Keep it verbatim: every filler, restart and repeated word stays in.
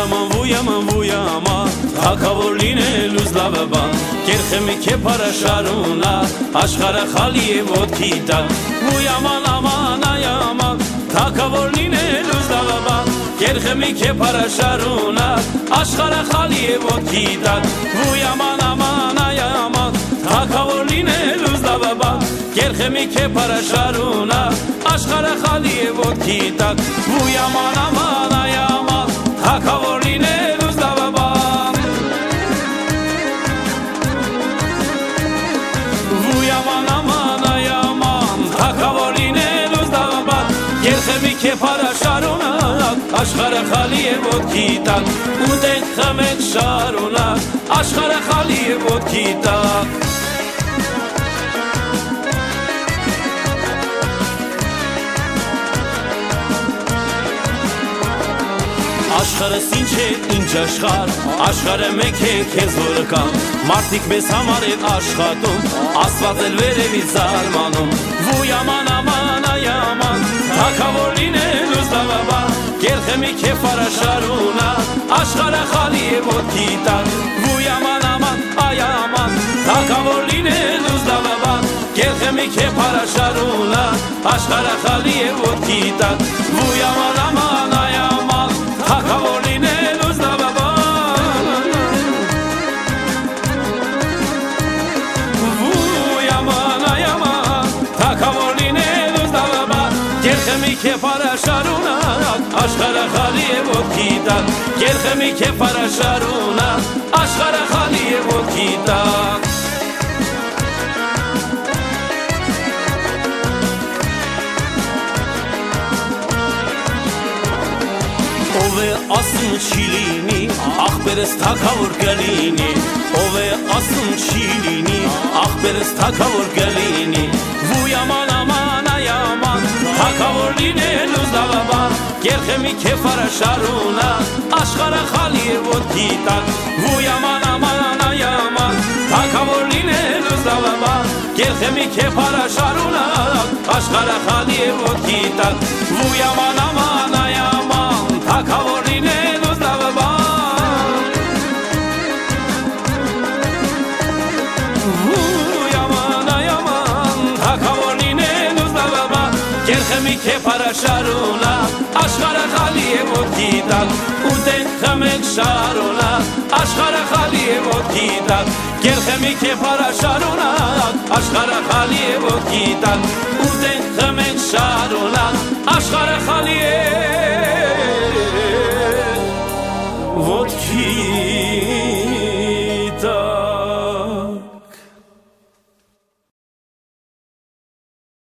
yaman vu yaman vu yaman Թակավորին լուզ լավը բան Կերխեմի կե պարաշարունա Աշխարը խալի է ոտքի տակ Ու yaman aman ayaman Թակավորին լուզ լավը բան Կերխեմի կե պարաշարունա Աշխարը խալի է ոտքի տակ Ու yaman aman ayaman Թակավորին լուզ լավը բան Կերխեմի կե պարաշարունա Աշխարը խալի է ոտքի տակ Ու yaman aman ayaman Թակավորին լուզ լավը բան Երխեմի կե պարաշարունակ Աշխարը խալի է ոտքի տակ Ու դենք խմենք շարունակ Աշխարը խալի է ոտքի տակ Աշխարը սինչ է ինչ աշխար Աշխարը մեկ է կեզ որ կան Մարդիկ մեզ համար են աշխատում Աստված էլ վերևից զարմանում Ու yaman aman ayaman Թակավորին է լուզ լավաբա Կերխեմի կե պարաշարունա Աշխարը խալի է ոտքի տակ Ու yaman aman ayaman Թակավորին է լուզ լավաբա Կերխեմի կե պարաշարունա Աշխարը խալի է ոտքի տակ Ու yaman aman ayaman Թակավորին է լուզ լավաբա Ու yaman ayaman Թակավորին է լուզ լավաբա Կերխեմի կե պարաշարունակ Աշխարը խալի է ոտքի տակ Կերխեմի կե պարաշարունակ Աշխարը խալի է ոտքի տակ Ով է ասում չի լինի Ախպերս թակավոր կլինի Ով է ասում չի լինի Ախպերս թակավոր կլինի Ու yaman aman ayaman Թակավոր լինելու զավաբան Կերխեմի կե պարաշարունակ Աշխարը խալի է ոտքի տակ Ու yaman aman ayaman Թակավոր լինելու զավաբան Կերխեմի կե պարաշարունակ Աշխարը խալի է ոտքի տակ Ու yaman aman ayaman Թակավոր լինելու զավաբան Ու yaman ayaman Թակավոր լինելու զավաբան Կերխեմի կե պարաշարունակ Աշխարը խալի է ոտքի տակ Ու դենք խմենք շարունակ Աշխարը խալի է ոտքի տակ Կերխեմի կե պարաշարունակ Աշխարը խալի է ոտքի տակ Ու դենք խմենք շարունակ Աշխարը խալի է